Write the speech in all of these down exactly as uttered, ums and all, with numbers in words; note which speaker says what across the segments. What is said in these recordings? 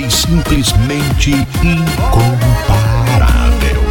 Speaker 1: D J simplesmente incomparável.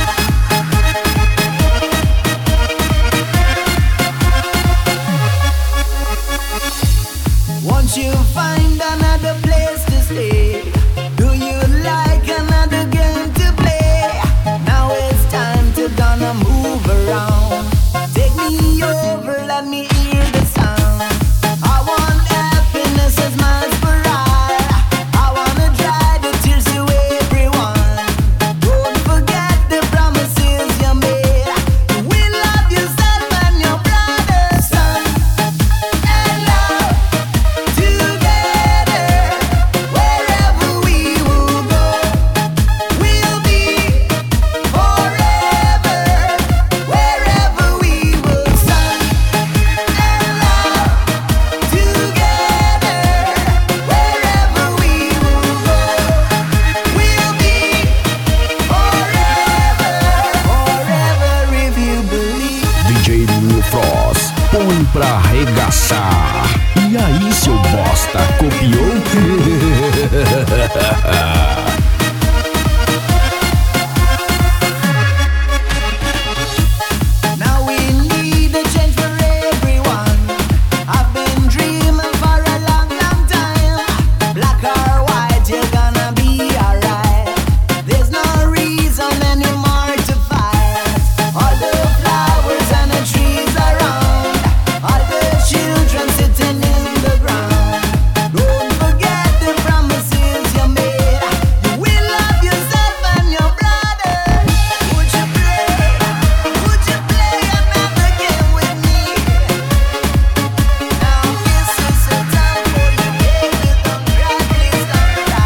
Speaker 2: Once you find another place to stay, do you like another game to play? Now it's time to gonna move around. Take me over, let me hear the sound. I want happiness as my spiral. I wanna dry the tears to everyone. Don't forget the promises you made. You will love yourself and your brother, son, and love together. Wherever we will go, we'll be forever. Wherever we will, son, and love together. Wherever we will go, we'll be forever. Forever if you believe.
Speaker 1: D J Lil Frost, põe pra arregaçar. E aí, seu bosta, copiou?
Speaker 2: Now we need a change for everyone. I've been dreaming for a long, long time. Black or white, you're gonna be alright. There's no reason anymore to fight. All the flowers and the trees around, all the children sitting in the ground. Don't forget the promises you made. You will love yourself and your brother. Would you play? Would you play another game with me? Now this is the time for you, baby. Don't cry, please don't cry.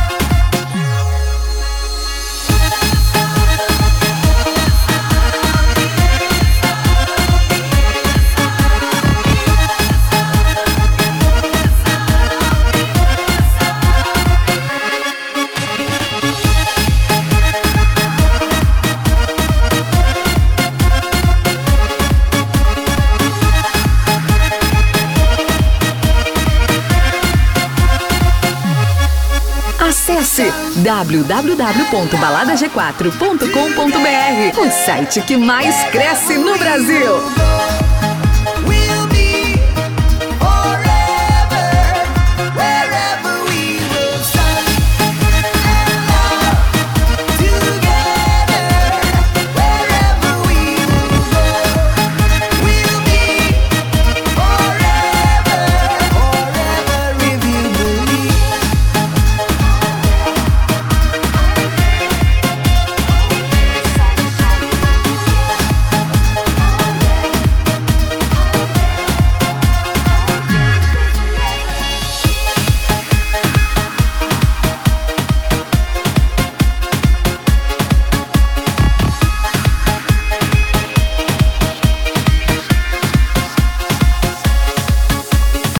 Speaker 3: Acesse w w w ponto balada g quatro ponto com ponto b r, o site que mais cresce no Brasil.